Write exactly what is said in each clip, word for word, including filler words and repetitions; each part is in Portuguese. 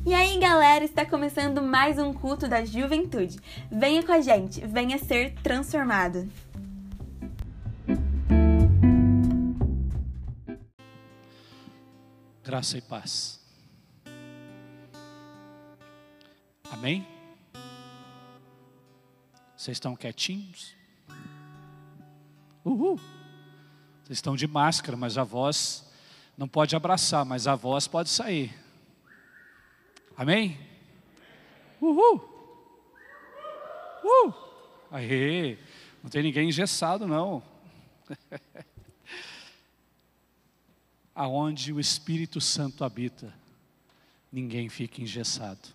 E aí, galera, está começando mais um culto da juventude. Venha com a gente, venha ser transformado. Graça e paz. Amém? Vocês estão quietinhos? Uhul! Vocês estão de máscara, mas a voz não pode abraçar, mas a voz pode sair. Amém? Uhul! Uh! Aê! Não tem ninguém engessado, não. Aonde o Espírito Santo habita, ninguém fica engessado.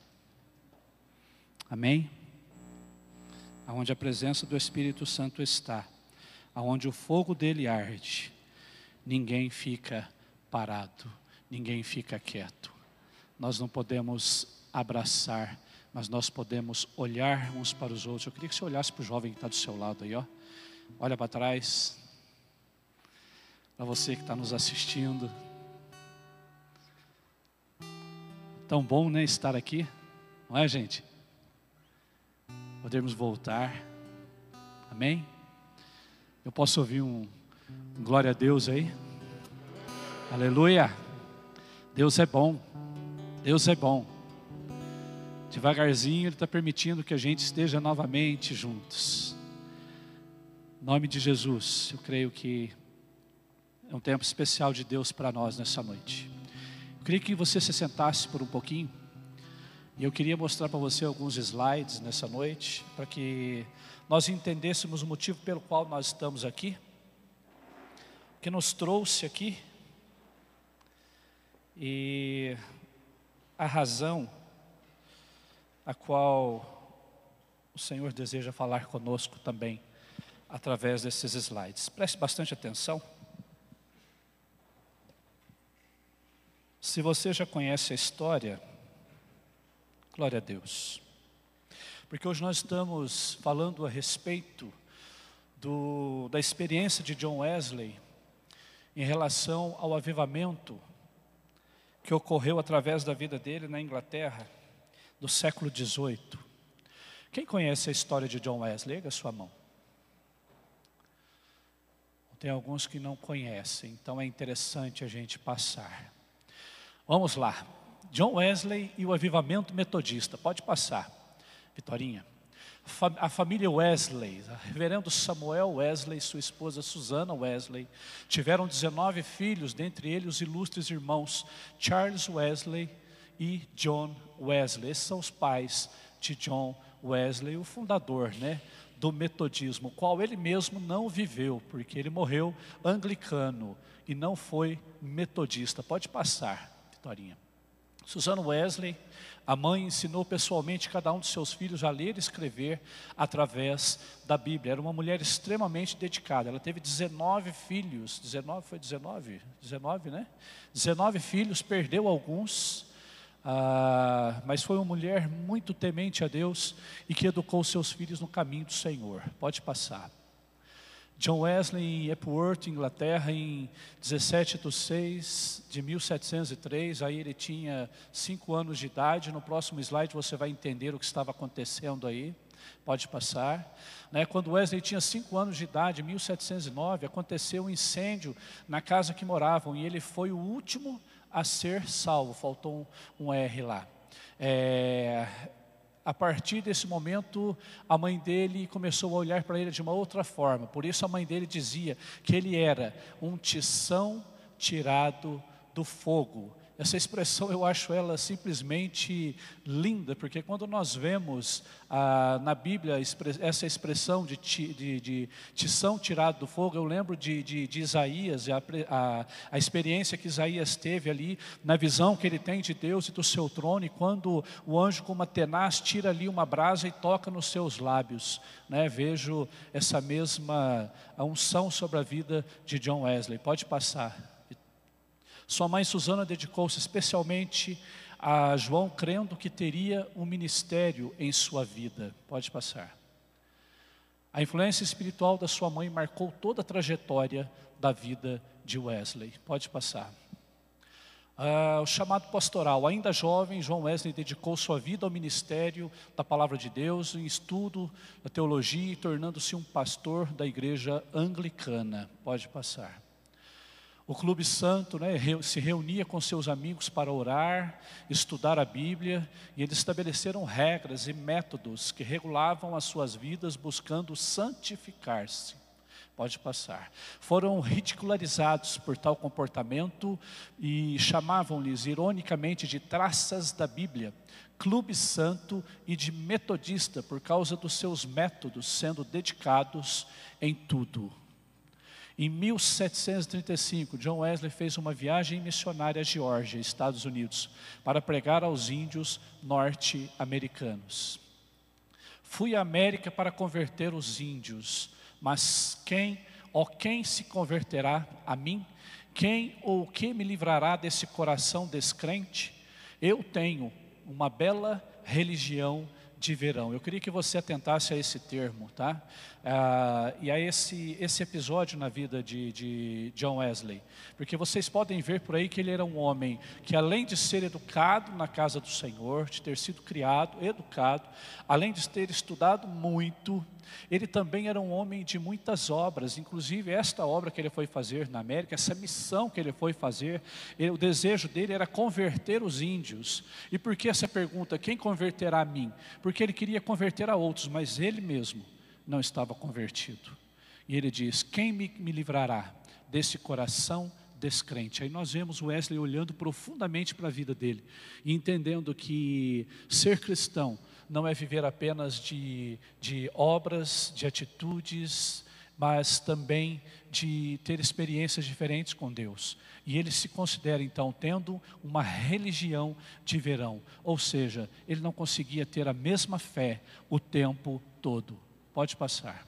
Amém? Aonde a presença do Espírito Santo está, aonde o fogo dele arde, ninguém fica parado, ninguém fica quieto. Nós não podemos abraçar, mas nós podemos olhar uns para os outros. Eu queria que você olhasse para o jovem que está do seu lado aí, ó. Olha para trás. Para você que está nos assistindo. Tão bom, né, estar aqui, não é, gente? Podemos voltar. Amém? Eu posso ouvir um, um glória a Deus aí? Aleluia! Deus é bom. Deus é bom. Devagarzinho Ele está permitindo que a gente esteja novamente juntos. Em nome de Jesus, eu creio que é um tempo especial de Deus para nós nessa noite. Eu queria que você se sentasse por um pouquinho. E eu queria mostrar para você alguns slides nessa noite, para que nós entendêssemos o motivo pelo qual nós estamos aqui, o que nos trouxe aqui, e a razão a qual o Senhor deseja falar conosco também, através desses slides. Preste bastante atenção. Se você já conhece a história, glória a Deus. Porque hoje nós estamos falando a respeito do, da experiência de John Wesley em relação ao avivamento que ocorreu através da vida dele na Inglaterra, do século dezoito. Quem conhece a história de John Wesley? Erga a sua mão. Tem alguns que não conhecem, então é interessante a gente passar. Vamos lá. John Wesley e o avivamento metodista. Pode passar, Vitorinha. A família Wesley, reverendo Samuel Wesley e sua esposa Susana Wesley, tiveram dezenove filhos, dentre eles os ilustres irmãos Charles Wesley e John Wesley. Esses são os pais de John Wesley, o fundador, né, do metodismo, o qual ele mesmo não viveu, porque ele morreu anglicano e não foi metodista. Pode passar, Vitorinha. Susana Wesley, a mãe, ensinou pessoalmente cada um dos seus filhos a ler e escrever através da Bíblia. Era uma mulher extremamente dedicada. Ela teve dezenove filhos. dezenove, foi dezenove? dezenove, né? dezenove filhos, perdeu alguns. Ah, mas foi uma mulher muito temente a Deus e que educou seus filhos no caminho do Senhor. Pode passar. John Wesley em Epworth, Inglaterra, em dezessete de seis de mil setecentos e três, aí ele tinha cinco anos de idade. No próximo slide você vai entender o que estava acontecendo aí. Pode passar. Né, quando Wesley tinha cinco anos de idade, em mil setecentos e nove, aconteceu um incêndio na casa que moravam e ele foi o último a ser salvo. Faltou um, um R lá. É... A partir desse momento, a mãe dele começou a olhar para ele de uma outra forma. Por isso a mãe dele dizia que ele era um tição tirado do fogo. Essa expressão eu acho ela simplesmente linda, porque quando nós vemos ah, na Bíblia essa expressão de, ti, de, de tição tirado do fogo, eu lembro de, de, de Isaías, a, a, a experiência que Isaías teve ali, na visão que ele tem de Deus e do seu trono, e quando o anjo com uma tenaz tira ali uma brasa e toca nos seus lábios, né? Vejo essa mesma a unção sobre a vida de John Wesley. Pode passar. Sua mãe Susana dedicou-se especialmente a João, crendo que teria um ministério em sua vida. Pode passar. A influência espiritual da sua mãe marcou toda a trajetória da vida de Wesley. Pode passar. Ah, o chamado pastoral. Ainda jovem, John Wesley dedicou sua vida ao ministério da Palavra de Deus, em estudo da teologia, e tornando-se um pastor da igreja anglicana. Pode passar. O Clube Santo, né, se reunia com seus amigos para orar, estudar a Bíblia, e eles estabeleceram regras e métodos que regulavam as suas vidas, buscando santificar-se. Pode passar. Foram ridicularizados por tal comportamento e chamavam-lhes ironicamente de traças da Bíblia, Clube Santo e de metodista, por causa dos seus métodos sendo dedicados em tudo. Em mil setecentos e trinta e cinco, John Wesley fez uma viagem missionária à Geórgia, Estados Unidos, para pregar aos índios norte-americanos. Fui à América para converter os índios, mas quem, ó quem se converterá a mim? Quem ou que me livrará desse coração descrente? Eu tenho uma bela religião de verão. Eu queria que você atentasse a esse termo, tá? Ah, e a esse, esse episódio na vida de, de John Wesley, porque vocês podem ver por aí que ele era um homem que, além de ser educado na casa do Senhor, de ter sido criado, educado, além de ter estudado muito, ele também era um homem de muitas obras. Inclusive esta obra que ele foi fazer na América, essa missão que ele foi fazer, ele, o desejo dele era converter os índios. E por que essa pergunta, quem converterá a mim? Porque ele queria converter a outros, mas ele mesmo não estava convertido. E ele diz, quem me, me livrará desse coração descrente? Aí nós vemos Wesley olhando profundamente para a vida dele e entendendo que ser cristão não é viver apenas de, de obras, de atitudes, mas também de ter experiências diferentes com Deus. E ele se considera então tendo uma religião de verão, ou seja, ele não conseguia ter a mesma fé o tempo todo. Pode passar.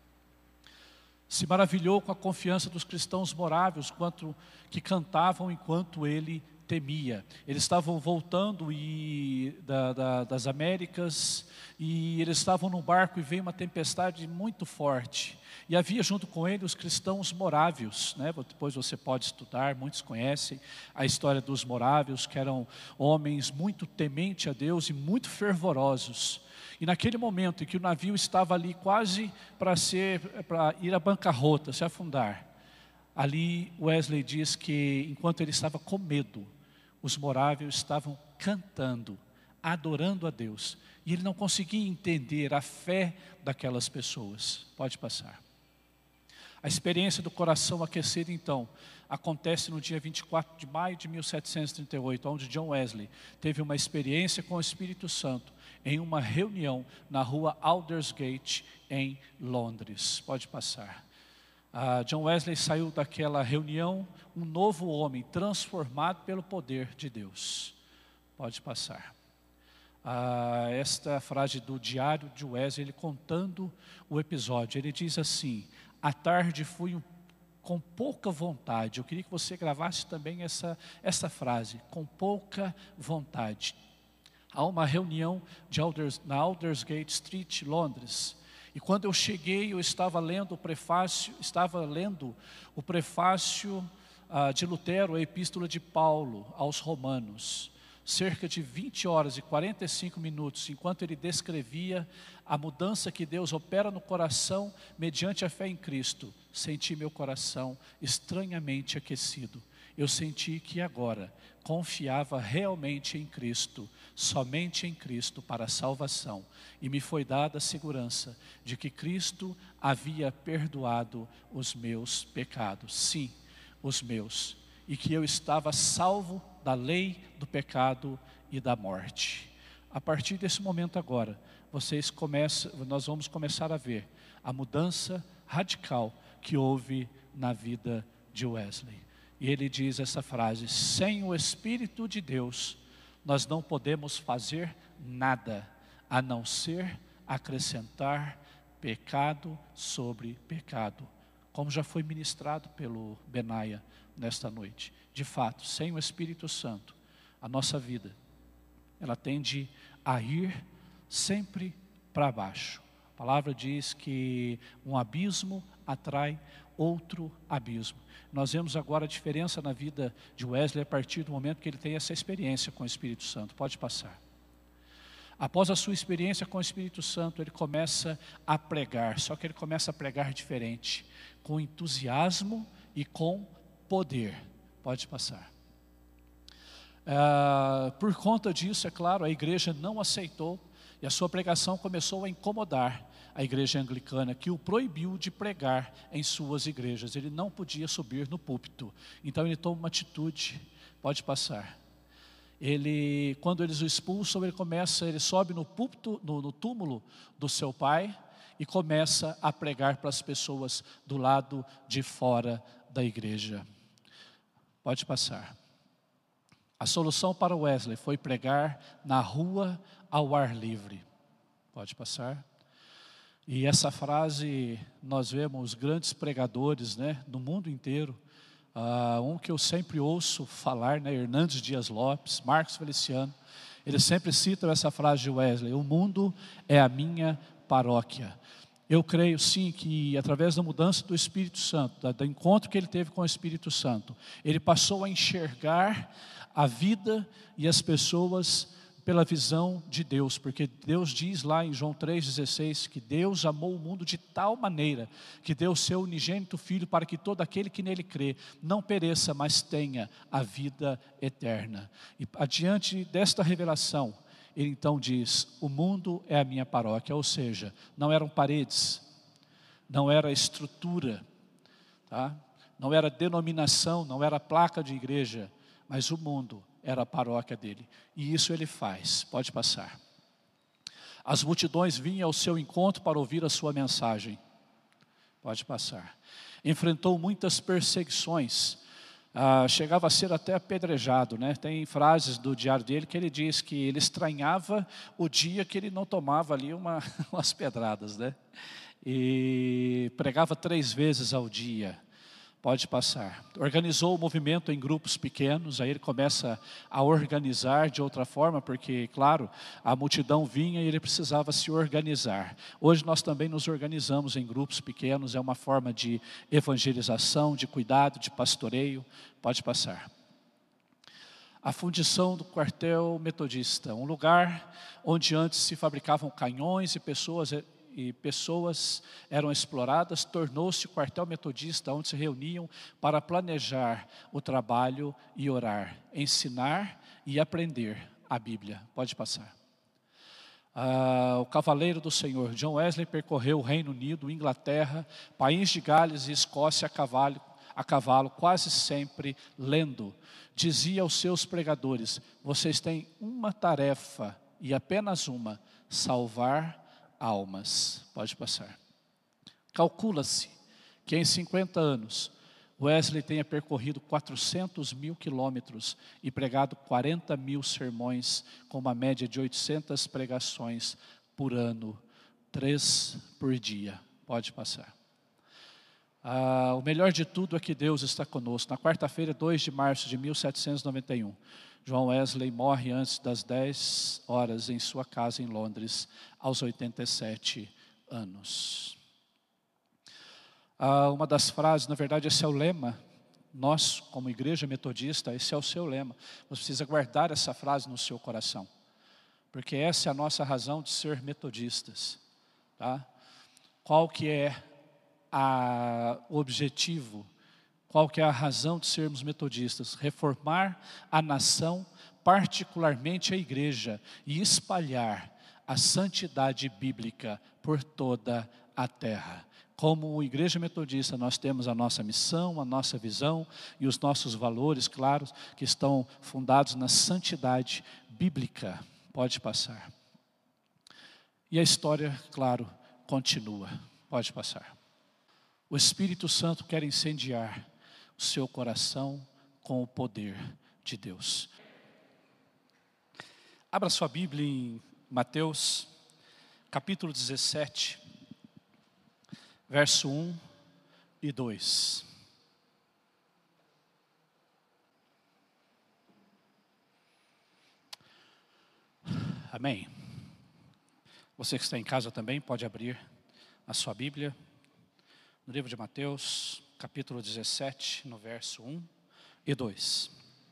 Se maravilhou com a confiança dos cristãos moráveis, quanto que cantavam enquanto ele temia. Eles estavam voltando e, da, da, das Américas, e eles estavam no barco e veio uma tempestade muito forte. E havia junto com ele os cristãos morávios, né? Depois você pode estudar, muitos conhecem a história dos morávios, que eram homens muito tementes a Deus e muito fervorosos. E naquele momento em que o navio estava ali quase para ser, para ir à bancarrota, se afundar, ali Wesley diz que enquanto ele estava com medo, os morávios estavam cantando, adorando a Deus. E ele não conseguia entender a fé daquelas pessoas. Pode passar. A experiência do coração aquecido, então, acontece no dia vinte e quatro de maio de mil setecentos e trinta e oito, onde John Wesley teve uma experiência com o Espírito Santo em uma reunião na rua Aldersgate, em Londres. Pode passar. Ah, John Wesley saiu daquela reunião um novo homem, transformado pelo poder de Deus. Pode passar. Ah, esta é a frase do diário de Wesley, ele contando o episódio. Ele diz assim: à tarde fui com pouca vontade. Eu queria que você gravasse também essa, essa frase, com pouca vontade. Há uma reunião de Alders, na Aldersgate Street, Londres. E quando eu cheguei, eu estava lendo o prefácio, estava lendo o prefácio ah, de Lutero, a Epístola de Paulo aos Romanos. Cerca de vinte horas e quarenta e cinco minutos, enquanto ele descrevia a mudança que Deus opera no coração mediante a fé em Cristo, senti meu coração estranhamente aquecido. Eu senti que agora confiava realmente em Cristo, somente em Cristo para a salvação. E me foi dada a segurança de que Cristo havia perdoado os meus pecados. Sim, os meus. E que eu estava salvo da lei, do pecado e da morte. A partir desse momento agora, vocês começam, nós vamos começar a ver a mudança radical que houve na vida de Wesley. E ele diz essa frase: sem o Espírito de Deus, nós não podemos fazer nada, a não ser acrescentar pecado sobre pecado. Como já foi ministrado pelo Benaia nesta noite. De fato, sem o Espírito Santo, a nossa vida, ela tende a ir sempre para baixo. A palavra diz que um abismo atrai outro abismo. Nós vemos agora a diferença na vida de Wesley a partir do momento que ele tem essa experiência com o Espírito Santo. Pode passar. Após a sua experiência com o Espírito Santo, ele começa a pregar, só que ele começa a pregar diferente, com entusiasmo e com poder. Pode passar. Ah, por conta disso, é claro, a igreja não aceitou, e a sua pregação começou a incomodar a igreja anglicana, que o proibiu de pregar em suas igrejas. Ele não podia subir no púlpito, então ele toma uma atitude. Pode passar. Ele, quando eles o expulsam, ele começa, ele sobe no púlpito, no, no túmulo do seu pai e começa a pregar para as pessoas do lado de fora da igreja. Pode passar. A solução para Wesley foi pregar na rua ao ar livre. Pode passar. E essa frase nós vemos grandes pregadores, né, no mundo inteiro. Uh, um que eu sempre ouço falar, né, Hernandes Dias Lopes, Marcos Feliciano, eles sempre citam essa frase de Wesley: o mundo é a minha paróquia. Eu creio sim que através da mudança do Espírito Santo, da, do encontro que ele teve com o Espírito Santo, ele passou a enxergar a vida e as pessoas pela visão de Deus, porque Deus diz lá em João três dezesseis que Deus amou o mundo de tal maneira que deu o seu unigênito Filho para que todo aquele que nele crê não pereça, mas tenha a vida eterna. E adiante desta revelação, ele então diz: o mundo é a minha paróquia, ou seja, não eram paredes, não era estrutura, tá? Não era denominação, não era placa de igreja, mas o mundo era a paróquia dele, e isso ele faz. Pode passar. As multidões vinham ao seu encontro para ouvir a sua mensagem. Pode passar. Enfrentou muitas perseguições, ah, chegava a ser até apedrejado, né? Tem frases do diário dele que ele diz que ele estranhava o dia que ele não tomava ali uma, umas pedradas, né? E pregava três vezes ao dia. Pode passar. Organizou o movimento em grupos pequenos, aí ele começa a organizar de outra forma, porque, claro, a multidão vinha e ele precisava se organizar. Hoje nós também nos organizamos em grupos pequenos, é uma forma de evangelização, de cuidado, de pastoreio. Pode passar. A fundição do quartel metodista, um lugar onde antes se fabricavam canhões e pessoas... e pessoas eram exploradas, tornou-se o quartel metodista, onde se reuniam para planejar o trabalho e orar, ensinar e aprender a Bíblia. Pode passar. Ah, o cavaleiro do Senhor, John Wesley, percorreu o Reino Unido, Inglaterra, País de Gales e Escócia a cavalo, a cavalo, quase sempre lendo. Dizia aos seus pregadores: vocês têm uma tarefa, e apenas uma: salvar almas. Pode passar. Calcula-se que em cinquenta anos Wesley tenha percorrido quatrocentos mil quilômetros e pregado quarenta mil sermões, com uma média de oitocentas pregações por ano, três por dia. Pode passar. Ah, o melhor de tudo é que Deus está conosco. Na quarta-feira, dois de março de mil setecentos e noventa e um, John Wesley morre antes das dez horas em sua casa em Londres, aos oitenta e sete anos. Ah, uma das frases, na verdade esse é o lema, nós como igreja metodista, esse é o seu lema. Você precisa guardar essa frase no seu coração, porque essa é a nossa razão de ser metodistas. Tá? Qual que é a, o objetivo? Qual que é a razão de sermos metodistas? Reformar a nação, particularmente a igreja, e espalhar a santidade bíblica por toda a terra. Como igreja metodista, nós temos a nossa missão, a nossa visão e os nossos valores claros, que estão fundados na santidade bíblica. Pode passar. E a história, claro, continua. Pode passar. O Espírito Santo quer incendiar o seu coração com o poder de Deus. Abra sua Bíblia em Mateus, capítulo dezessete, verso um e dois. Amém. Você que está em casa também pode abrir a sua Bíblia no livro de Mateus, capítulo dezessete, no verso um e dois.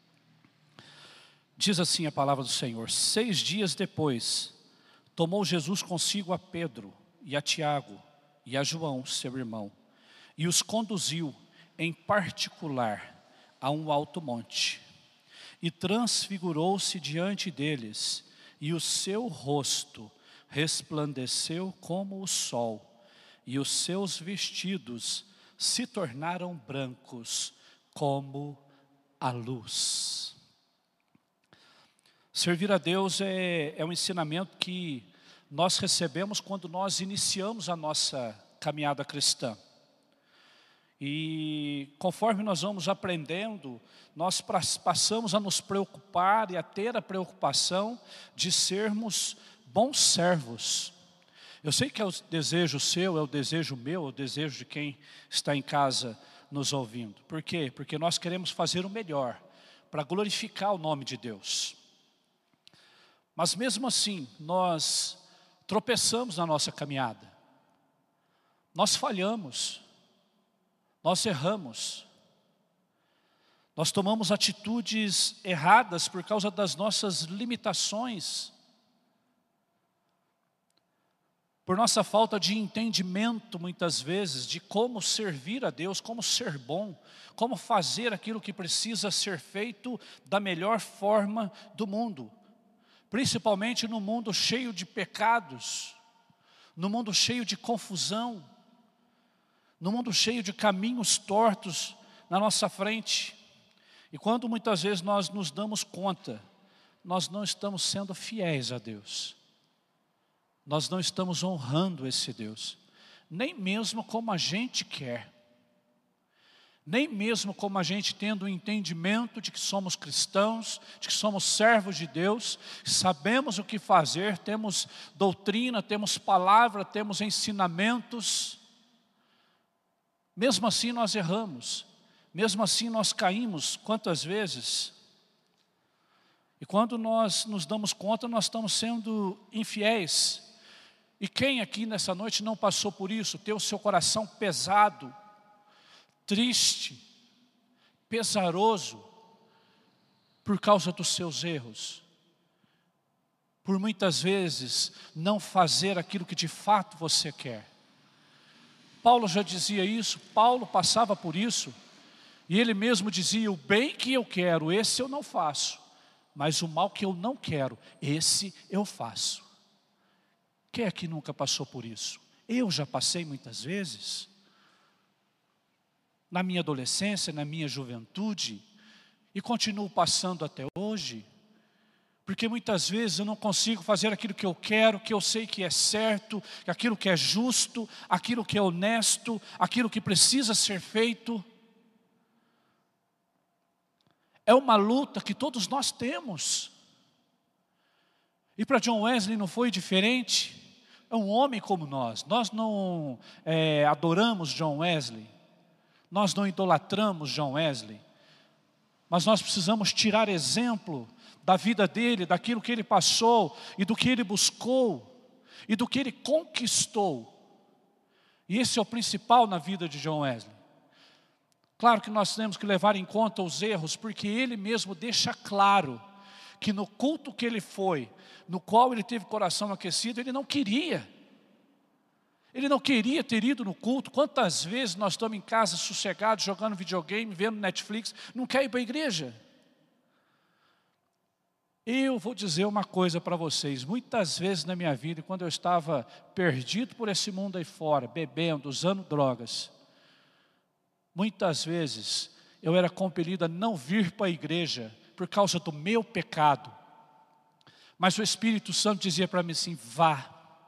Diz assim a palavra do Senhor: seis dias depois, tomou Jesus consigo a Pedro e a Tiago e a João, seu irmão, e os conduziu em particular a um alto monte, e transfigurou-se diante deles, e o seu rosto resplandeceu como o sol, e os seus vestidos se tornaram brancos como a luz. Servir a Deus é, é um ensinamento que nós recebemos quando nós iniciamos a nossa caminhada cristã. E conforme nós vamos aprendendo, nós passamos a nos preocupar e a ter a preocupação de sermos bons servos. Eu sei que é o desejo seu, é o desejo meu, é o desejo de quem está em casa nos ouvindo. Por quê? Porque nós queremos fazer o melhor para glorificar o nome de Deus. Mas mesmo assim, nós tropeçamos na nossa caminhada. Nós falhamos. Nós erramos. Nós tomamos atitudes erradas por causa das nossas limitações. Por nossa falta de entendimento, muitas vezes, de como servir a Deus, como ser bom, como fazer aquilo que precisa ser feito da melhor forma do mundo. Principalmente no mundo cheio de pecados, no mundo cheio de confusão, no mundo cheio de caminhos tortos na nossa frente. E quando muitas vezes nós nos damos conta, nós não estamos sendo fiéis a Deus. Nós não estamos honrando esse Deus, nem mesmo como a gente quer. Nem mesmo como a gente tendo o entendimento de que somos cristãos, de que somos servos de Deus, sabemos o que fazer, temos doutrina, temos palavra, temos ensinamentos. Mesmo assim nós erramos, mesmo assim nós caímos, quantas vezes? E quando nós nos damos conta, nós estamos sendo infiéis. E quem aqui nessa noite não passou por isso, ter o seu coração pesado, triste, pesaroso, por causa dos seus erros, por muitas vezes não fazer aquilo que de fato você quer. Paulo já dizia isso, Paulo passava por isso, e ele mesmo dizia: o bem que eu quero, esse eu não faço, mas o mal que eu não quero, esse eu faço. Quem aqui nunca passou por isso? Eu já passei muitas vezes. Na minha adolescência, na minha juventude, e continuo passando até hoje, porque muitas vezes eu não consigo fazer aquilo que eu quero, que eu sei que é certo, aquilo que é justo, aquilo que é honesto, aquilo que precisa ser feito. É uma luta que todos nós temos. E para John Wesley não foi diferente. É um homem como nós. Nós não é, adoramos John Wesley. Nós não idolatramos John Wesley, mas nós precisamos tirar exemplo da vida dele, daquilo que ele passou, e do que ele buscou, e do que ele conquistou. E esse é o principal na vida de John Wesley. Claro que nós temos que levar em conta os erros, porque ele mesmo deixa claro que no culto que ele foi, no qual ele teve o coração aquecido, ele não queria. Ele não queria ter ido no culto. Quantas vezes nós estamos em casa sossegados, jogando videogame, vendo Netflix, não quer ir para a igreja? Eu vou dizer uma coisa para vocês. Muitas vezes na minha vida, quando eu estava perdido por esse mundo aí fora, bebendo, usando drogas, muitas vezes eu era compelido a não vir para a igreja por causa do meu pecado. Mas o Espírito Santo dizia para mim assim: vá.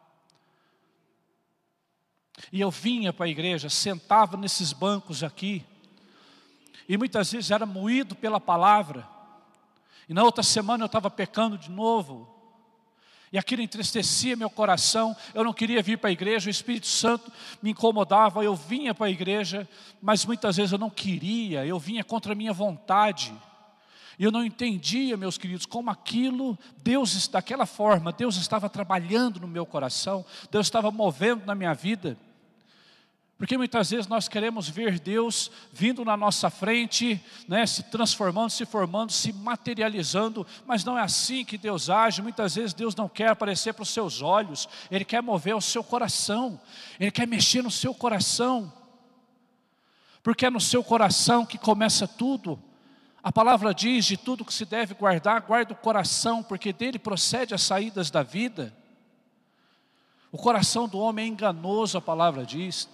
E eu vinha para a igreja, sentava nesses bancos aqui, e muitas vezes era moído pela palavra, e na outra semana eu estava pecando de novo, e aquilo entristecia meu coração. Eu não queria vir para a igreja, o Espírito Santo me incomodava, eu vinha para a igreja, mas muitas vezes eu não queria, eu vinha contra a minha vontade. E eu não entendia, meus queridos, como aquilo, Deus, daquela forma, Deus estava trabalhando no meu coração, Deus estava movendo na minha vida. Porque muitas vezes nós queremos ver Deus vindo na nossa frente, né, se transformando, se formando, se materializando, mas não é assim que Deus age. Muitas vezes Deus não quer aparecer para os seus olhos, Ele quer mover o seu coração, Ele quer mexer no seu coração, porque é no seu coração que começa tudo. A palavra diz: de tudo que se deve guardar, guarda o coração, porque dele procede as saídas da vida. O coração do homem é enganoso, a palavra diz.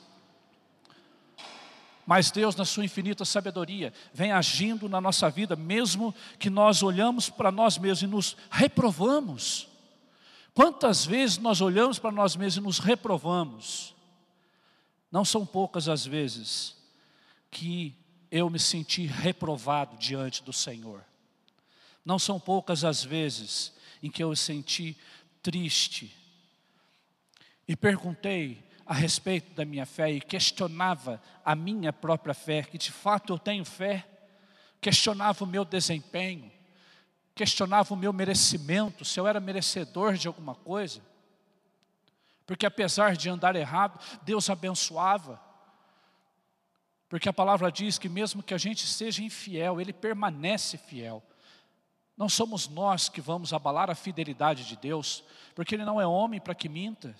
Mas Deus, na sua infinita sabedoria, vem agindo na nossa vida, mesmo que nós olhamos para nós mesmos e nos reprovamos. Quantas vezes nós olhamos para nós mesmos e nos reprovamos? Não são poucas as vezes que eu me senti reprovado diante do Senhor. Não são poucas as vezes em que eu me senti triste e perguntei a respeito da minha fé e questionava a minha própria fé, que de fato eu tenho fé, questionava o meu desempenho, questionava o meu merecimento, se eu era merecedor de alguma coisa, porque apesar de andar errado, Deus abençoava, porque a palavra diz que mesmo que a gente seja infiel, Ele permanece fiel. Não somos nós que vamos abalar a fidelidade de Deus, porque Ele não é homem para que minta.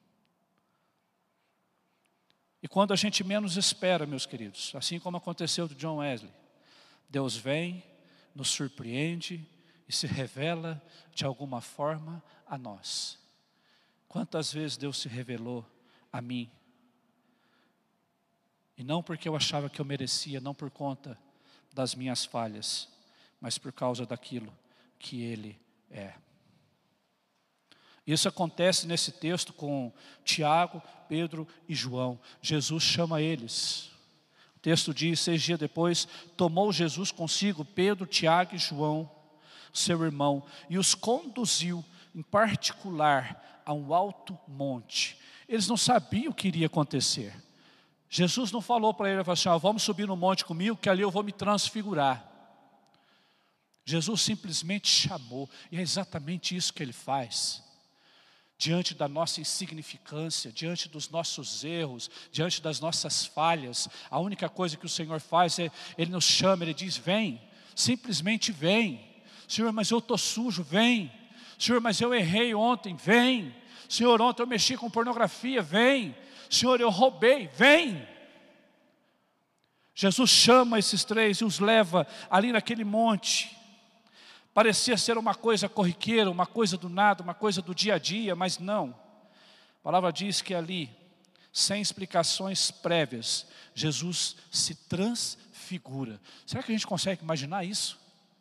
E quando a gente menos espera, meus queridos, assim como aconteceu do John Wesley, Deus vem, nos surpreende e se revela de alguma forma a nós. Quantas vezes Deus se revelou a mim? E não porque eu achava que eu merecia, não por conta das minhas falhas, mas por causa daquilo que Ele é. Isso acontece nesse texto com Tiago, Pedro e João. Jesus chama eles. O texto diz: seis dias depois, tomou Jesus consigo Pedro, Tiago e João, seu irmão, e os conduziu em particular a um alto monte. Eles não sabiam o que iria acontecer. Jesus não falou para ele assim: ah, vamos subir no monte comigo, que ali eu vou me transfigurar. Jesus simplesmente chamou, e é exatamente isso que Ele faz. Diante da nossa insignificância, diante dos nossos erros, diante das nossas falhas, a única coisa que o Senhor faz é, Ele nos chama, Ele diz: vem, simplesmente vem. Senhor, mas eu estou sujo, vem. Senhor, mas eu errei ontem, vem. Senhor, ontem eu mexi com pornografia, vem. Senhor, eu roubei, vem. Jesus chama esses três e os leva ali naquele monte. Parecia ser uma coisa corriqueira, uma coisa do nada, uma coisa do dia a dia, mas não. A palavra diz que ali, sem explicações prévias, Jesus se transfigura. Será que a gente consegue imaginar isso?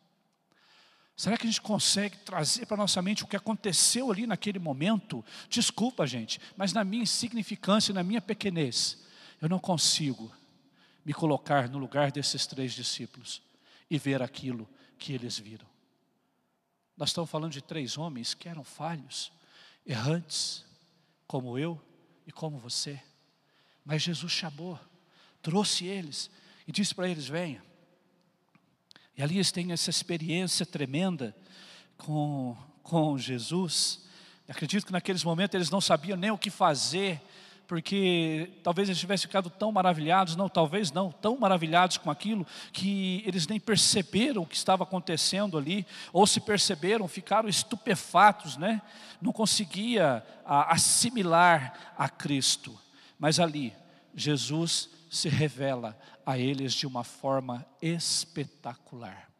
Será que a gente consegue trazer para a nossa mente o que aconteceu ali naquele momento? Desculpa, gente, mas na minha insignificância, na minha pequenez, eu não consigo me colocar no lugar desses três discípulos e ver aquilo que eles viram. Nós estamos falando de três homens que eram falhos, errantes, como eu e como você. Mas Jesus chamou, trouxe eles e disse para eles: venha. E ali eles têm essa experiência tremenda com, com Jesus. Acredito que naqueles momentos eles não sabiam nem o que fazer, porque talvez eles tivessem ficado tão maravilhados, não, talvez não, tão maravilhados com aquilo, que eles nem perceberam o que estava acontecendo ali, ou se perceberam, ficaram estupefatos, né? Não conseguia a, assimilar a Cristo. Mas ali, Jesus se revela a eles de uma forma espetacular,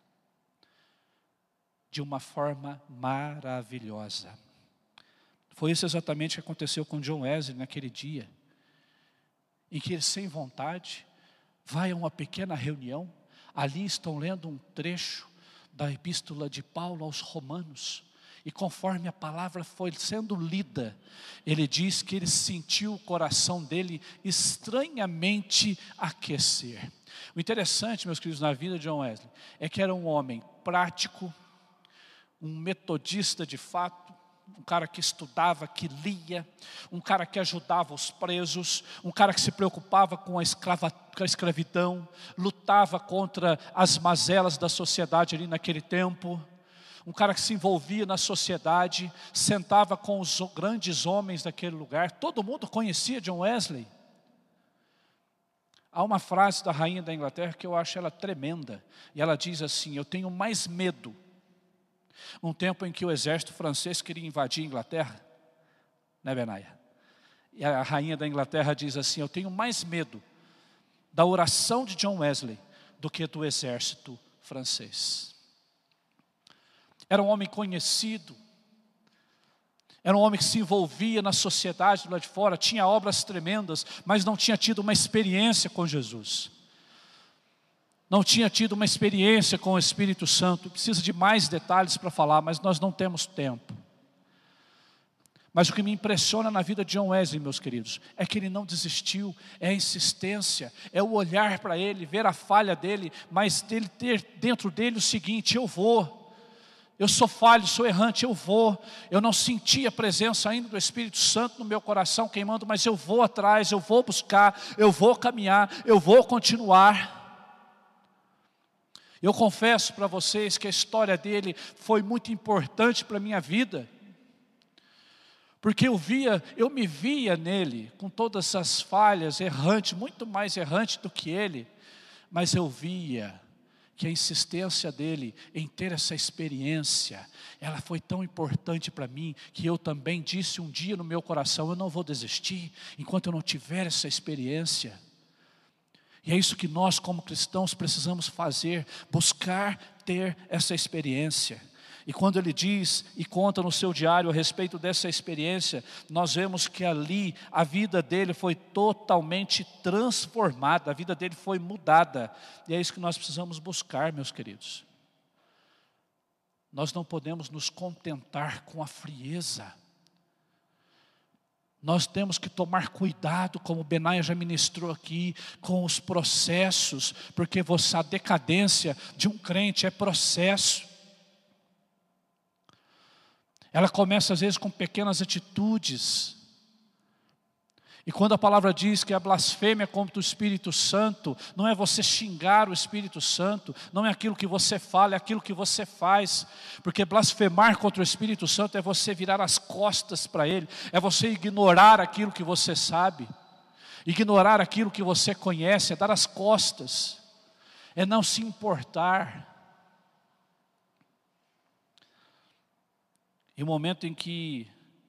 de uma forma maravilhosa. Foi isso exatamente que aconteceu com John Wesley naquele dia, em que ele, sem vontade, vai a uma pequena reunião. Ali estão lendo um trecho da epístola de Paulo aos Romanos, e conforme a palavra foi sendo lida, ele diz que ele sentiu o coração dele estranhamente aquecer. O interessante, meus queridos, na vida de John Wesley, é que era um homem prático, um metodista de fato, um cara que estudava, que lia, um cara que ajudava os presos, um cara que se preocupava com a, escrava, com a escravidão, lutava contra as mazelas da sociedade ali naquele tempo, um cara que se envolvia na sociedade, sentava com os grandes homens daquele lugar. Todo mundo conhecia John Wesley. Há uma frase da rainha da Inglaterra que eu acho ela tremenda. E ela diz assim: eu tenho mais medo. Um tempo em que o exército francês queria invadir a Inglaterra, né, Benaia? E a rainha da Inglaterra diz assim: eu tenho mais medo da oração de John Wesley do que do exército francês. Era um homem conhecido, era um homem que se envolvia na sociedade do lado de fora, tinha obras tremendas, mas não tinha tido uma experiência com Jesus. Não tinha tido uma experiência com o Espírito Santo. Precisa de mais detalhes para falar, mas nós não temos tempo. Mas o que me impressiona na vida de John Wesley, meus queridos, é que ele não desistiu, é a insistência, é o olhar para ele, ver a falha dele, mas ele ter dentro dele o seguinte: eu vou. Eu sou falho, sou errante, eu vou. Eu não senti a presença ainda do Espírito Santo no meu coração queimando, mas eu vou atrás, eu vou buscar, eu vou caminhar, eu vou continuar. Eu confesso para vocês que a história dele foi muito importante para a minha vida. Porque eu via, eu me via nele, com todas essas falhas, errante, muito mais errante do que ele. Mas eu via que a insistência dele em ter essa experiência, ela foi tão importante para mim, que eu também disse um dia no meu coração: eu não vou desistir, enquanto eu não tiver essa experiência. E é isso que nós como cristãos precisamos fazer, buscar ter essa experiência. E quando ele diz e conta no seu diário a respeito dessa experiência, nós vemos que ali a vida dele foi totalmente transformada, a vida dele foi mudada. E é isso que nós precisamos buscar, meus queridos. Nós não podemos nos contentar com a frieza. Nós temos que tomar cuidado, como o Benaia já ministrou aqui, com os processos, porque você, a decadência de um crente é processo. Ela começa às vezes com pequenas atitudes. E quando a palavra diz que a blasfêmia contra o Espírito Santo, não é você xingar o Espírito Santo, não é aquilo que você fala, é aquilo que você faz. Porque blasfemar contra o Espírito Santo é você virar as costas para Ele, é você ignorar aquilo que você sabe, ignorar aquilo que você conhece, é dar as costas, é não se importar. E o momento em que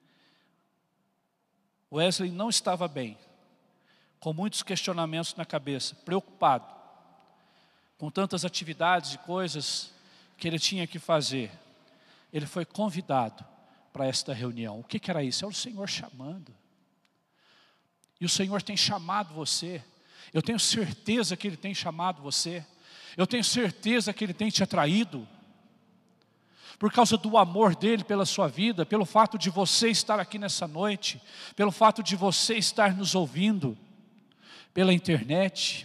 Wesley não estava bem, com muitos questionamentos na cabeça, preocupado, com tantas atividades e coisas que ele tinha que fazer, ele foi convidado para esta reunião. O que que era isso? É o Senhor chamando. E o Senhor tem chamado você. Eu tenho certeza que Ele tem chamado você. Eu tenho certeza que Ele tem te atraído. Por causa do amor dEle pela sua vida, pelo fato de você estar aqui nessa noite, pelo fato de você estar nos ouvindo pela internet.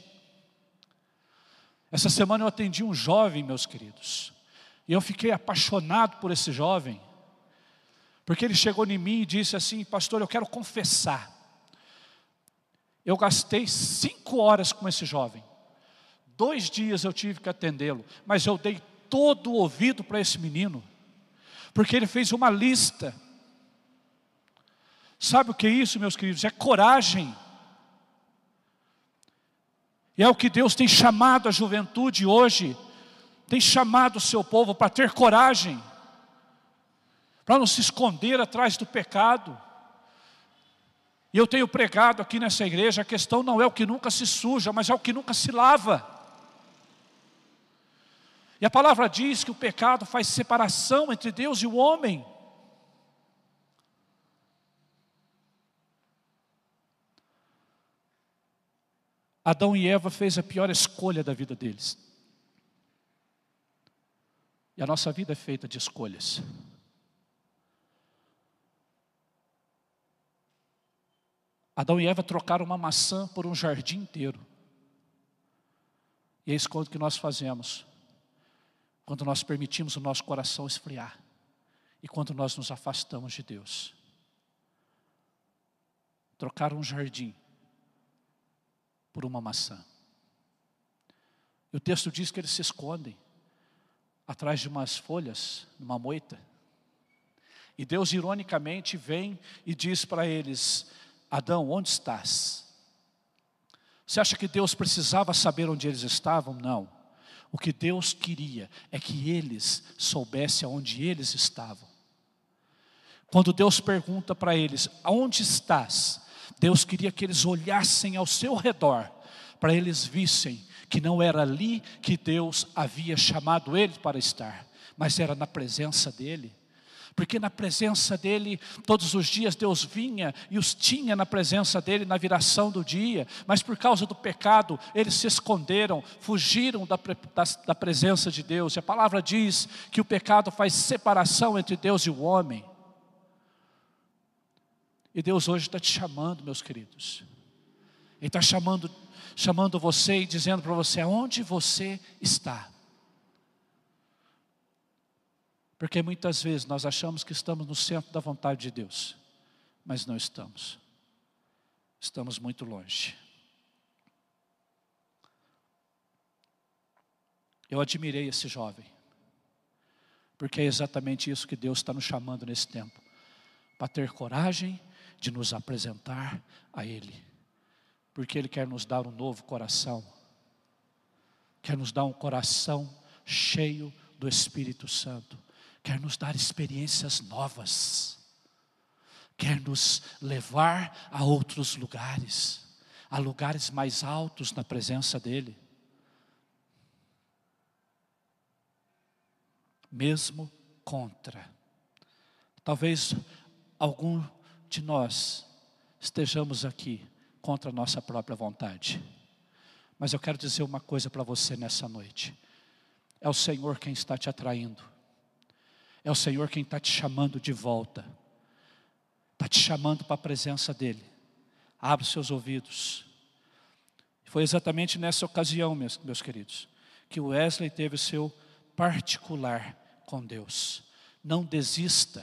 Essa semana eu atendi um jovem, meus queridos, e eu fiquei apaixonado por esse jovem, porque ele chegou em mim e disse assim: pastor, eu quero confessar. Eu gastei cinco horas com esse jovem, dois dias eu tive que atendê-lo, mas eu dei todo o ouvido para esse menino, porque ele fez uma lista. Sabe o que é isso, meus queridos? É coragem. E é o que Deus tem chamado a juventude hoje, tem chamado o seu povo para ter coragem, para não se esconder atrás do pecado. E eu tenho pregado aqui nessa igreja, a questão não é o que nunca se suja, mas é o que nunca se lava. E a palavra diz que o pecado faz separação entre Deus e o homem. Adão e Eva fez a pior escolha da vida deles. E a nossa vida é feita de escolhas. Adão e Eva trocaram uma maçã por um jardim inteiro. E é isso que nós fazemos quando nós permitimos o nosso coração esfriar e quando nós nos afastamos de Deus. Trocaram um jardim por uma maçã. E o texto diz que eles se escondem atrás de umas folhas, numa moita. E Deus ironicamente vem e diz para eles: Adão, onde estás? Você acha que Deus precisava saber onde eles estavam? Não. O que Deus queria é que eles soubessem onde eles estavam. Quando Deus pergunta para eles, aonde estás? Deus queria que eles olhassem ao seu redor, para eles vissem que não era ali que Deus havia chamado eles para estar, mas era na presença dEle. Porque na presença dEle, todos os dias Deus vinha e os tinha na presença dEle na viração do dia. Mas por causa do pecado, eles se esconderam, fugiram da, da, da presença de Deus. E a palavra diz que o pecado faz separação entre Deus e o homem. E Deus hoje está te chamando, meus queridos. Ele está chamando, chamando você e dizendo para você, aonde você está? Porque muitas vezes nós achamos que estamos no centro da vontade de Deus, mas não estamos. Estamos muito longe. Eu admirei esse jovem, porque é exatamente isso que Deus está nos chamando nesse tempo, para ter coragem de nos apresentar a Ele, porque Ele quer nos dar um novo coração, quer nos dar um coração cheio do Espírito Santo, quer nos dar experiências novas, quer nos levar a outros lugares, a lugares mais altos na presença dEle. Mesmo contra. Talvez algum de nós estejamos aqui contra a nossa própria vontade. Mas eu quero dizer uma coisa para você nessa noite. É o Senhor quem está te atraindo. É o Senhor quem está te chamando de volta. Está te chamando para a presença dEle. Abre os seus ouvidos. Foi exatamente nessa ocasião, meus, meus queridos, que o Wesley teve o seu particular com Deus. Não desista.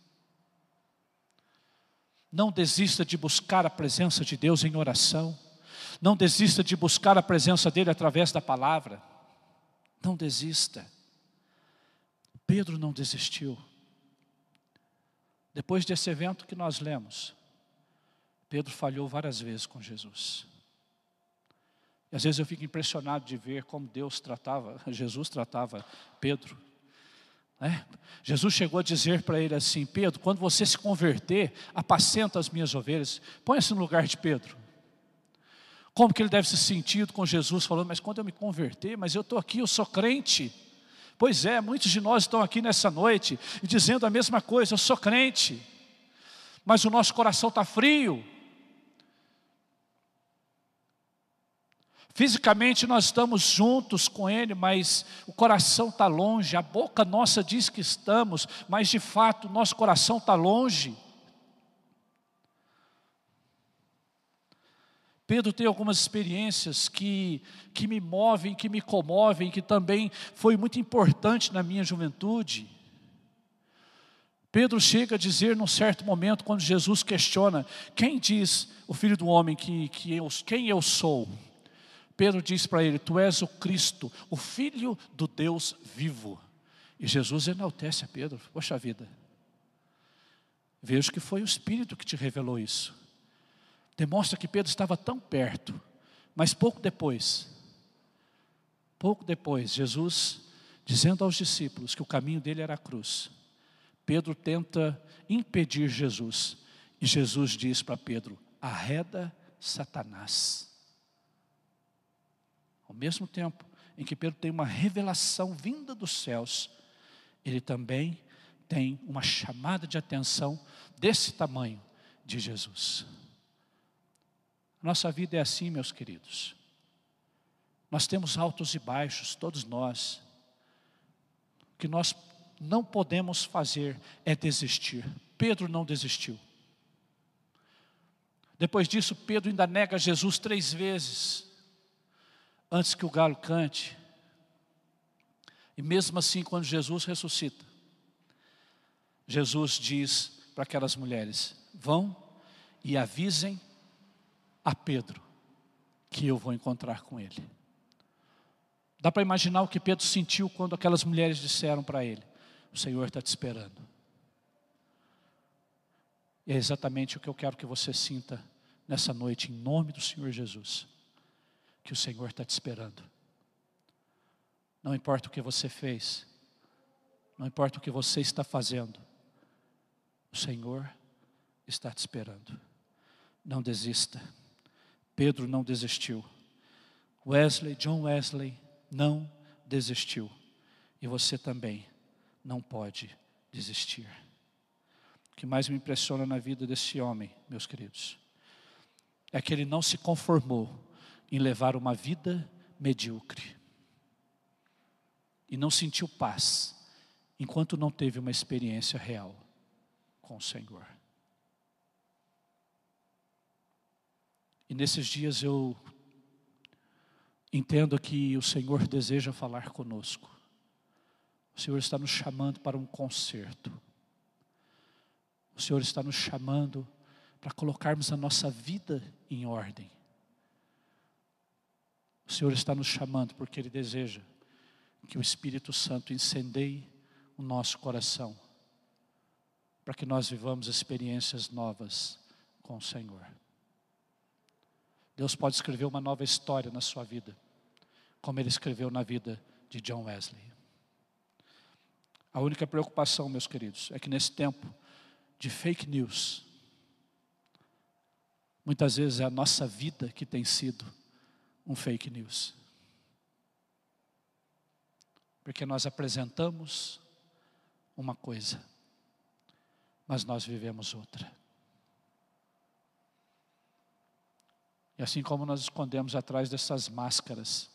Não desista de buscar a presença de Deus em oração. Não desista de buscar a presença dEle através da palavra. Não desista. Pedro não desistiu. Depois desse evento que nós lemos, Pedro falhou várias vezes com Jesus. E às vezes eu fico impressionado de ver como Deus tratava, Jesus tratava Pedro. Né? Jesus chegou a dizer para ele assim, Pedro, quando você se converter, apacenta as minhas ovelhas. Põe-se no lugar de Pedro. Como que ele deve se sentir com Jesus falando, mas quando eu me converter, mas eu estou aqui, eu sou crente. Pois é, muitos de nós estão aqui nessa noite e dizendo a mesma coisa, eu sou crente, mas o nosso coração está frio. Fisicamente nós estamos juntos com Ele, mas o coração está longe. A boca nossa diz que estamos, mas de fato o nosso coração está longe. Pedro tem algumas experiências que, que me movem, que me comovem, que também foi muito importante na minha juventude. Pedro chega a dizer num certo momento, quando Jesus questiona, quem diz o Filho do Homem que, que eu, quem eu sou? Pedro diz para ele, tu és o Cristo, o Filho do Deus vivo. E Jesus enaltece a Pedro, poxa vida, vejo que foi o Espírito que te revelou isso. Demonstra que Pedro estava tão perto, mas pouco depois, pouco depois, Jesus, dizendo aos discípulos que o caminho dele era a cruz, Pedro tenta impedir Jesus, e Jesus diz para Pedro, arreda Satanás. Ao mesmo tempo em que Pedro tem uma revelação vinda dos céus, ele também tem uma chamada de atenção desse tamanho de Jesus. Nossa vida é assim, meus queridos. Nós temos altos e baixos, todos nós. O que nós não podemos fazer é desistir. Pedro não desistiu. Depois disso, Pedro ainda nega Jesus três vezes, antes que o galo cante. E mesmo assim, quando Jesus ressuscita, Jesus diz para aquelas mulheres, vão e avisem a Pedro que eu vou encontrar com ele. Dá para imaginar o que Pedro sentiu quando aquelas mulheres disseram para ele, o Senhor está te esperando. E é exatamente o que eu quero que você sinta nessa noite, em nome do Senhor Jesus. que o Senhor está te esperando. Não importa o que você fez, não importa o que você está fazendo, o Senhor está te esperando. Não desista. Pedro não desistiu. Wesley, John Wesley não desistiu. E você também não pode desistir. O que mais me impressiona na vida desse homem, meus queridos, é que ele não se conformou em levar uma vida medíocre. E não sentiu paz enquanto não teve uma experiência real com o Senhor. E nesses dias eu entendo que o Senhor deseja falar conosco. O Senhor está nos chamando para um concerto. O Senhor está nos chamando para colocarmos a nossa vida em ordem. O Senhor está nos chamando porque Ele deseja que o Espírito Santo incendeie o nosso coração, para que nós vivamos experiências novas com o Senhor. Deus pode escrever uma nova história na sua vida, como Ele escreveu na vida de John Wesley. A única preocupação, meus queridos, é que nesse tempo de fake news, muitas vezes é a nossa vida que tem sido um fake news. Porque nós apresentamos uma coisa, mas nós vivemos outra. E assim como nós escondemos atrás dessas máscaras,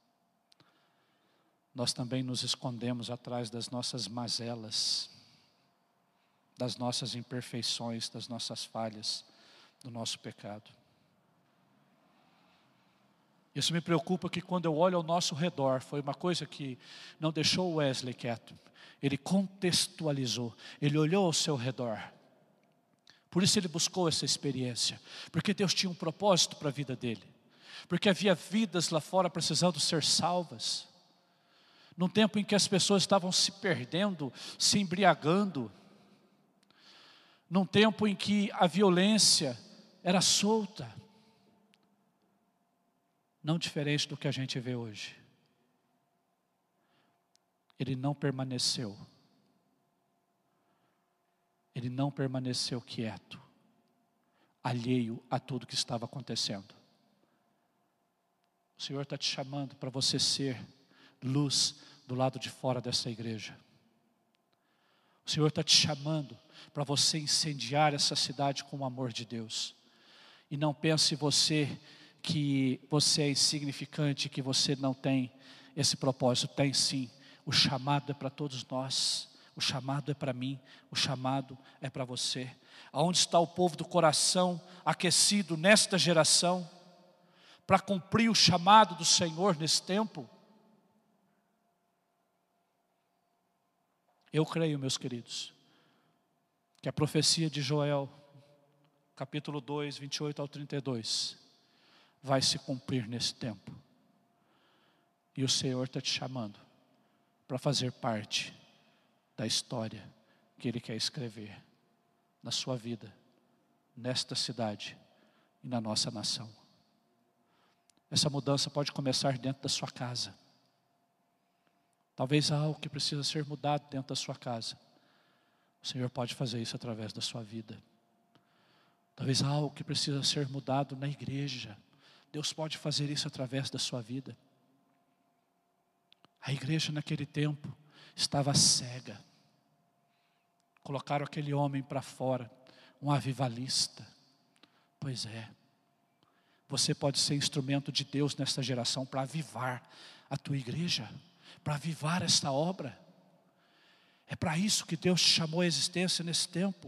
nós também nos escondemos atrás das nossas mazelas, das nossas imperfeições, das nossas falhas, do nosso pecado. Isso me preocupa, que quando eu olho ao nosso redor, foi uma coisa que não deixou o Wesley quieto. Ele contextualizou, ele olhou ao seu redor. Por isso ele buscou essa experiência, porque Deus tinha um propósito para a vida dele. Porque havia vidas lá fora precisando ser salvas. Num tempo em que as pessoas estavam se perdendo, se embriagando. Num tempo em que a violência era solta. Não diferente do que a gente vê hoje. Ele não permaneceu. Ele não permaneceu quieto, alheio a tudo que estava acontecendo. O Senhor está te chamando para você ser luz do lado de fora dessa igreja. O Senhor está te chamando para você incendiar essa cidade com o amor de Deus. E não pense você que você é insignificante, que você não tem esse propósito. Tem sim. O chamado é para todos nós. O chamado é para mim. O chamado é para você. Aonde está o povo do coração aquecido nesta geração para cumprir o chamado do Senhor nesse tempo? Eu creio, meus queridos, que a profecia de Joel, capítulo dois, vinte e oito ao trinta e dois, vai se cumprir nesse tempo. E o Senhor está te chamando para fazer parte da história que Ele quer escrever na sua vida, nesta cidade e na nossa nação. Essa mudança pode começar dentro da sua casa. Talvez há algo que precisa ser mudado dentro da sua casa. O Senhor pode fazer isso através da sua vida. Talvez há algo que precisa ser mudado na igreja. Deus pode fazer isso através da sua vida. A igreja naquele tempo estava cega. Colocaram aquele homem para fora, um avivalista. Pois é, você pode ser instrumento de Deus nesta geração para avivar a tua igreja, para avivar esta obra. É para isso que Deus te chamou à existência nesse tempo.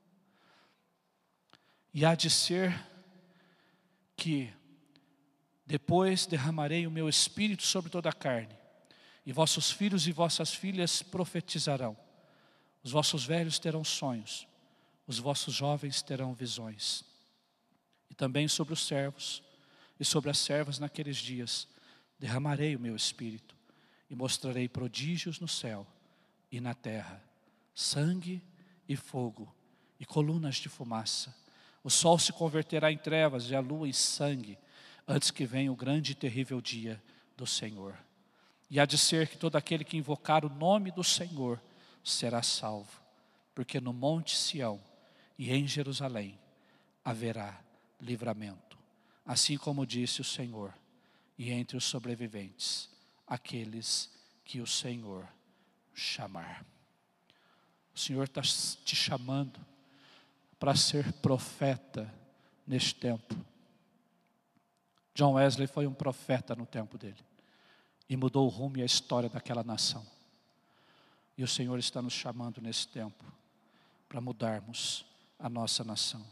E há de ser que depois derramarei o meu espírito sobre toda a carne, e vossos filhos e vossas filhas profetizarão, os vossos velhos terão sonhos, os vossos jovens terão visões. E também sobre os servos e sobre as servas naqueles dias derramarei o meu espírito, e mostrarei prodígios no céu e na terra, sangue e fogo e colunas de fumaça. O sol se converterá em trevas e a lua em sangue, antes que venha o grande e terrível dia do Senhor. E há de ser que todo aquele que invocar o nome do Senhor será salvo, porque no monte Sião e em Jerusalém haverá livramento, assim como disse o Senhor, e entre os sobreviventes, aqueles que o Senhor chamar. O Senhor está te chamando para ser profeta neste tempo. John Wesley foi um profeta no tempo dele, e mudou o rumo e a história daquela nação. E o Senhor está nos chamando nesse tempo, para mudarmos a nossa nação.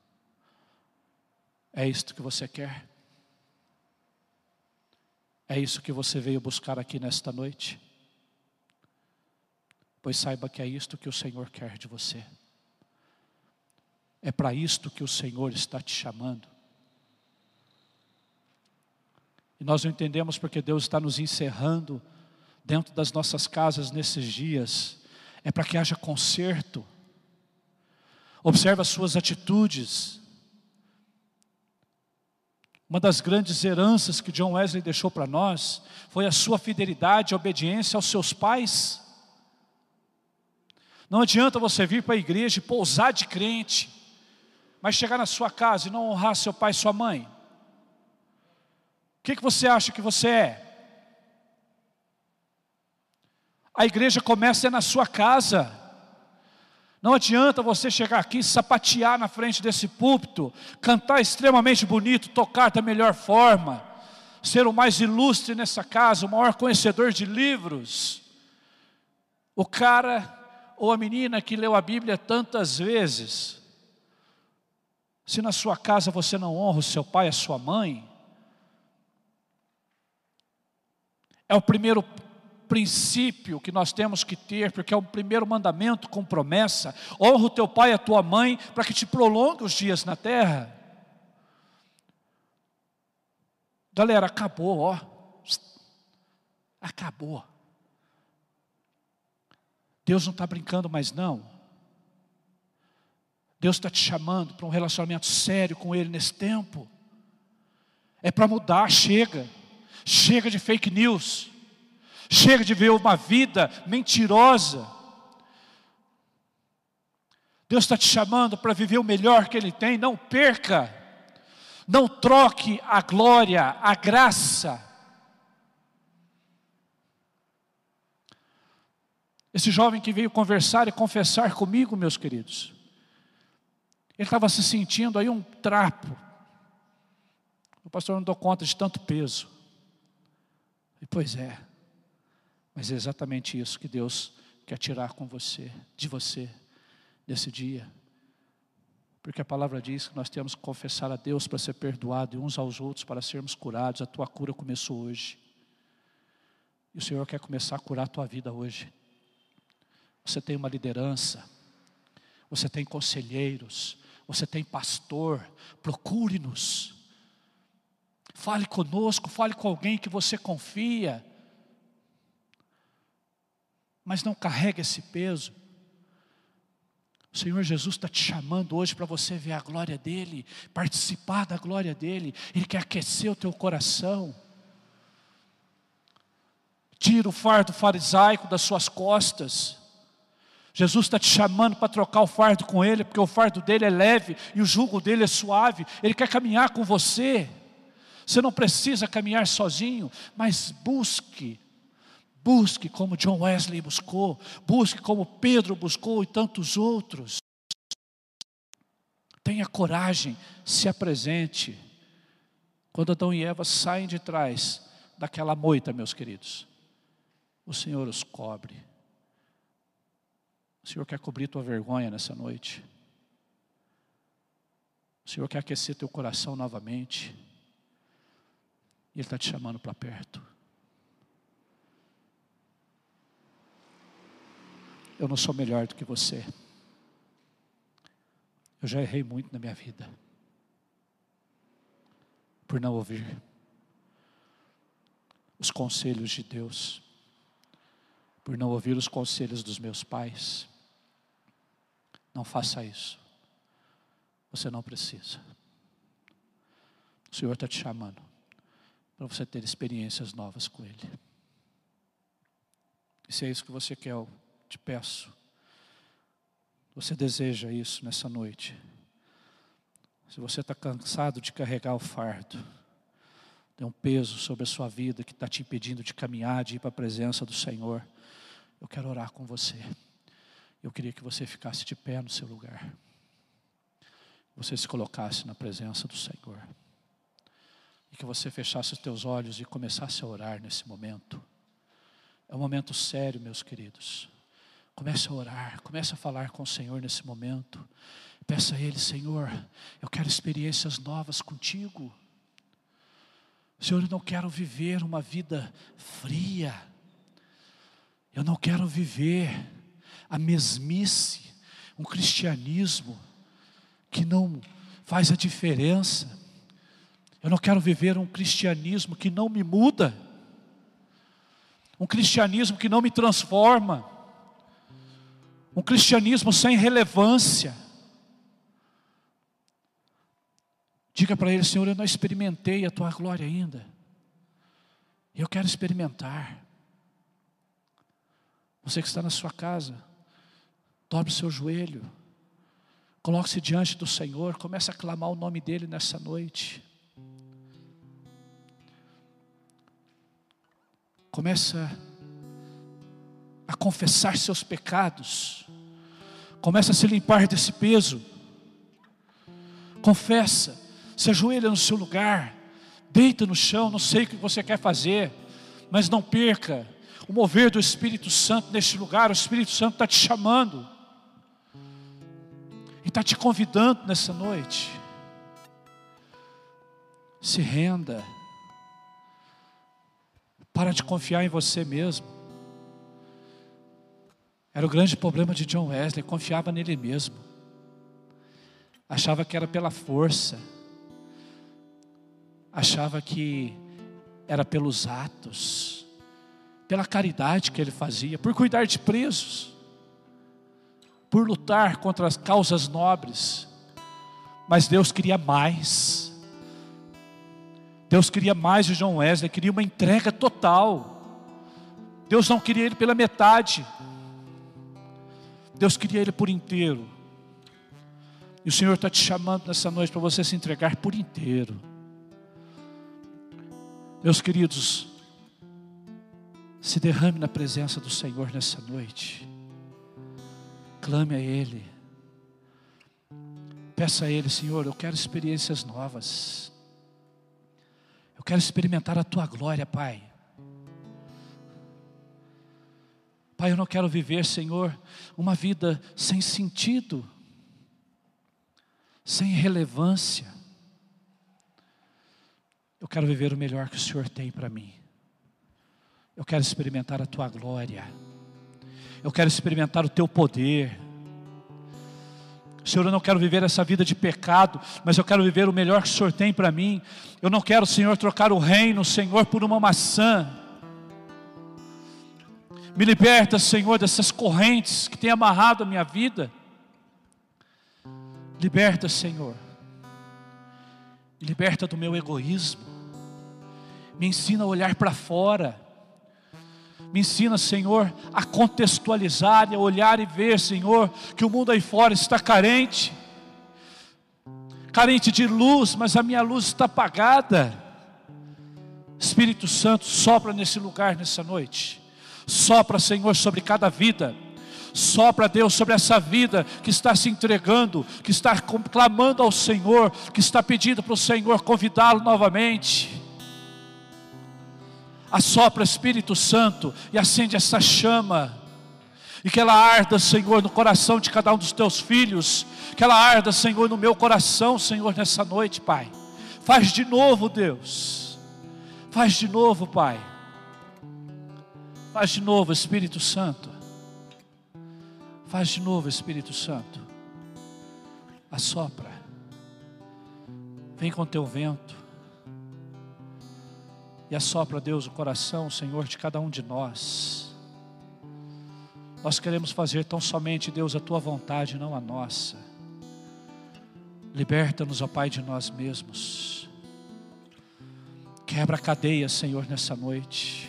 É isto que você quer? É isso que você veio buscar aqui nesta noite? Pois saiba que é isto que o Senhor quer de você. É para isto que o Senhor está te chamando. E nós não entendemos porque Deus está nos encerrando dentro das nossas casas nesses dias. É para que haja conserto. Observe as suas atitudes. Uma das grandes heranças que John Wesley deixou para nós foi a sua fidelidade e obediência aos seus pais. Não adianta você vir para a igreja e pousar de crente, mas chegar na sua casa e não honrar seu pai e sua mãe. O que, que você acha que você é? A igreja começa na sua casa. Não adianta você chegar aqui e sapatear na frente desse púlpito, cantar extremamente bonito, tocar da melhor forma, ser o mais ilustre nessa casa, o maior conhecedor de livros. O cara ou a menina que leu a Bíblia tantas vezes, se na sua casa você não honra o seu pai e a sua mãe, é o primeiro princípio que nós temos que ter, porque é o primeiro mandamento com promessa: honra o teu pai e a tua mãe, para que te prolongue os dias na terra. Galera, acabou, ó. Acabou. Deus não está brincando mais não. Deus está te chamando para um relacionamento sério com Ele nesse tempo. É para mudar, chega. Chega de fake news. Chega de ver uma vida mentirosa. Deus está te chamando para viver o melhor que Ele tem. Não perca. Não troque a glória, a graça. Esse jovem que veio conversar e confessar comigo, meus queridos, ele estava se sentindo aí um trapo. O pastor não deu conta de tanto peso. E pois é, mas é exatamente isso que Deus quer tirar com você, de você, nesse dia. Porque a palavra diz que nós temos que confessar a Deus para ser perdoado e uns aos outros para sermos curados. A tua cura começou hoje. E o Senhor quer começar a curar a tua vida hoje. Você tem uma liderança, você tem conselheiros, você tem pastor, procure-nos. Fale conosco, fale com alguém que você confia. Mas não carregue esse peso. O Senhor Jesus está te chamando hoje para você ver a glória dEle, participar da glória dEle. Ele quer aquecer o teu coração. Tira o fardo farisaico das suas costas. Jesus está te chamando para trocar o fardo com Ele, porque o fardo dEle é leve e o jugo dEle é suave. Ele quer caminhar com você. Você não precisa caminhar sozinho, mas busque. Busque como John Wesley buscou. Busque como Pedro buscou e tantos outros. Tenha coragem, se apresente. Quando Adão e Eva saem de trás daquela moita, meus queridos, o Senhor os cobre. O Senhor quer cobrir tua vergonha nessa noite. O Senhor quer aquecer teu coração novamente. E Ele está te chamando para perto. Eu não sou melhor do que você. Eu já errei muito na minha vida, por não ouvir os conselhos de Deus, por não ouvir os conselhos dos meus pais. Não faça isso. Você não precisa. O Senhor está te chamando para você ter experiências novas com Ele. E se é isso que você quer, eu te peço. Você deseja isso nessa noite. Se você está cansado de carregar o fardo, tem um peso sobre a sua vida que está te impedindo de caminhar, de ir para a presença do Senhor, eu quero orar com você. Eu queria que você ficasse de pé no seu lugar. Você se colocasse na presença do Senhor. E que você fechasse os teus olhos e começasse a orar nesse momento. É um momento sério, meus queridos. Comece a orar, comece a falar com o Senhor nesse momento. Peça a Ele: Senhor, eu quero experiências novas contigo. Senhor, eu não quero viver uma vida fria. Eu não quero viver a mesmice, um cristianismo que não faz a diferença. Eu não quero viver um cristianismo que não me muda, um cristianismo que não me transforma, um cristianismo sem relevância. Diga para Ele: Senhor, eu não experimentei a Tua glória ainda, eu quero experimentar. Você que está na sua casa, dobre o seu joelho, coloque-se diante do Senhor, comece a clamar o nome dEle nessa noite. Começa a confessar seus pecados, começa a se limpar desse peso. Confessa, se ajoelha no seu lugar, deita no chão, não sei o que você quer fazer, mas não perca o mover do Espírito Santo neste lugar. O Espírito Santo está te chamando e está te convidando nessa noite. Se renda. Para de confiar em você mesmo. Era o grande problema de John Wesley, confiava nele mesmo. Achava que era pela força. Achava que era pelos atos, pela caridade que ele fazia, por cuidar de presos, por lutar contra as causas nobres. Mas Deus queria mais. Deus queria mais de John Wesley, queria uma entrega total. Deus não queria ele pela metade. Deus queria ele por inteiro. E o Senhor está te chamando nessa noite para você se entregar por inteiro. Meus queridos, se derrame na presença do Senhor nessa noite. Clame a Ele. Peça a Ele: Senhor, eu quero experiências novas. Eu quero experimentar a Tua glória, Pai. Pai, eu não quero viver, Senhor, uma vida sem sentido, sem relevância. Eu quero viver o melhor que o Senhor tem para mim. Eu quero experimentar a Tua glória. Eu quero experimentar o Teu poder. Senhor, eu não quero viver essa vida de pecado, mas eu quero viver o melhor que o Senhor tem para mim. Eu não quero, Senhor, trocar o reino, Senhor, por uma maçã. Me liberta, Senhor, dessas correntes que têm amarrado a minha vida. Liberta, Senhor. Me liberta do meu egoísmo. Me ensina a olhar para fora. Me ensina, Senhor, a contextualizar e a olhar e ver, Senhor, que o mundo aí fora está carente. Carente de luz, mas a minha luz está apagada. Espírito Santo, sopra nesse lugar nessa noite. Sopra, Senhor, sobre cada vida. Sopra, Deus, sobre essa vida que está se entregando, que está clamando ao Senhor, que está pedindo para o Senhor convidá-lo novamente. Assopra, Espírito Santo, e acende essa chama, e que ela arda, Senhor, no coração de cada um dos teus filhos, que ela arda, Senhor, no meu coração, Senhor, nessa noite, Pai. Faz de novo, Deus, faz de novo, Pai, faz de novo, Espírito Santo, faz de novo, Espírito Santo, assopra, vem com teu vento, e assopra, Deus, o coração, Senhor, de cada um de nós. Nós queremos fazer tão somente, Deus, a Tua vontade, não a nossa. Liberta-nos, ó Pai, de nós mesmos. Quebra cadeias, Senhor, nessa noite.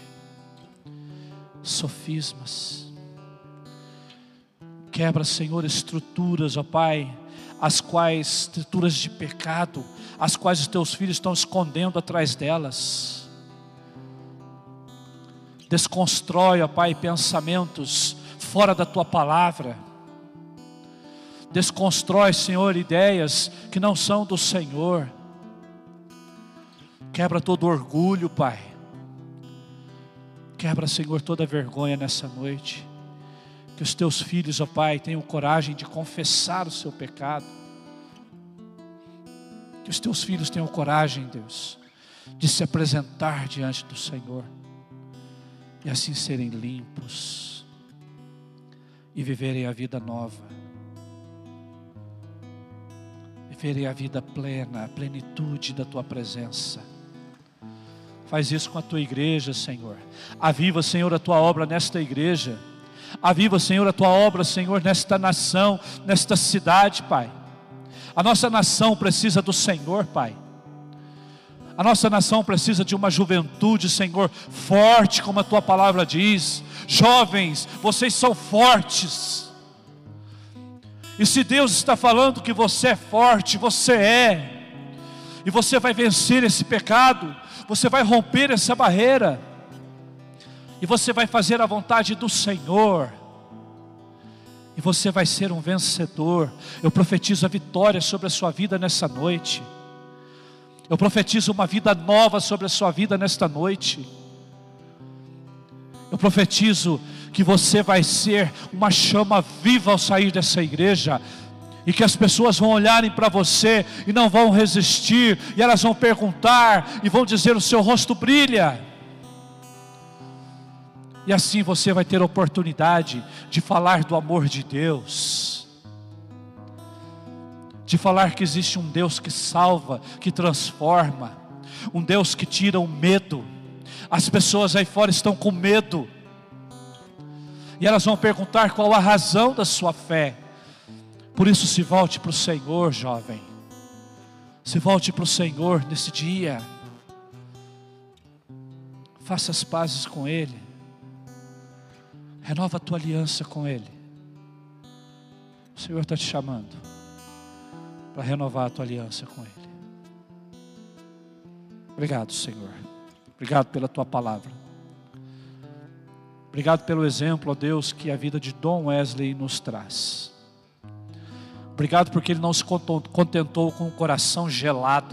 Sofismas. Quebra, Senhor, estruturas, ó Pai, as quais, estruturas de pecado, as quais os teus filhos estão escondendo atrás delas. Desconstrói, ó Pai, pensamentos fora da tua palavra. Desconstrói, Senhor, ideias que não são do Senhor. Quebra todo orgulho, Pai. Quebra, Senhor, toda vergonha nessa noite. Que os teus filhos, ó Pai, tenham coragem de confessar o seu pecado. Que os teus filhos tenham coragem, Deus, de se apresentar diante do Senhor. E assim serem limpos. E viverem a vida nova. Viverem a vida plena, a plenitude da tua presença. Faz isso com a tua igreja, Senhor. Aviva, Senhor, a tua obra nesta igreja. Aviva, Senhor, a tua obra, Senhor, nesta nação, nesta cidade, Pai. A nossa nação precisa do Senhor, Pai. A nossa nação precisa de uma juventude, Senhor, forte, como a tua palavra diz. Jovens, vocês são fortes. E se Deus está falando que você é forte, você é. E você vai vencer esse pecado. Você vai romper essa barreira. E você vai fazer a vontade do Senhor. E você vai ser um vencedor. Eu profetizo a vitória sobre a sua vida nessa noite. Eu profetizo uma vida nova sobre a sua vida nesta noite. Eu profetizo que você vai ser uma chama viva ao sair dessa igreja. E que as pessoas vão olharem para você e não vão resistir. E elas vão perguntar e vão dizer: o seu rosto brilha. E assim você vai ter a oportunidade de falar do amor de Deus. De falar que existe um Deus que salva, que transforma. Um Deus que tira o medo. As pessoas aí fora estão com medo. E elas vão perguntar qual a razão da sua fé. Por isso se volte para o Senhor, jovem. Se volte para o Senhor nesse dia. Faça as pazes com Ele. Renova a tua aliança com Ele. O Senhor está te chamando para renovar a tua aliança com Ele. Obrigado, Senhor. Obrigado pela tua palavra. Obrigado pelo exemplo, ó Deus, que a vida de Dom Wesley nos traz. Obrigado porque ele não se contentou com um coração gelado,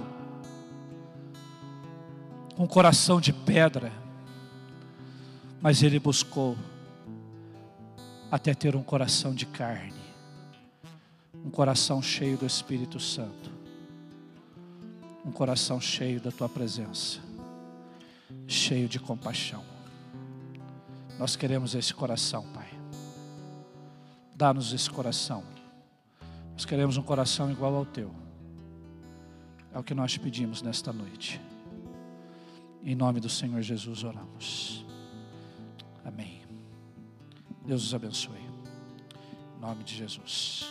com um coração de pedra, mas ele buscou até ter um coração de carne, um coração cheio do Espírito Santo, um coração cheio da tua presença, cheio de compaixão. Nós queremos esse coração, Pai. Dá-nos esse coração. Nós queremos um coração igual ao teu. É o que nós te pedimos nesta noite. Em nome do Senhor Jesus oramos. Amém. Deus os abençoe. Em nome de Jesus.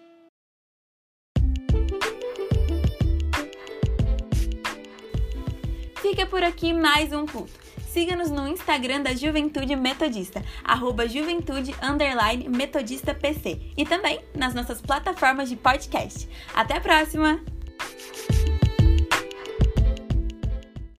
Fica por aqui mais um culto. Siga-nos no Instagram da Juventude Metodista, arroba juventude underline metodista pc. E também nas nossas plataformas de podcast. Até a próxima!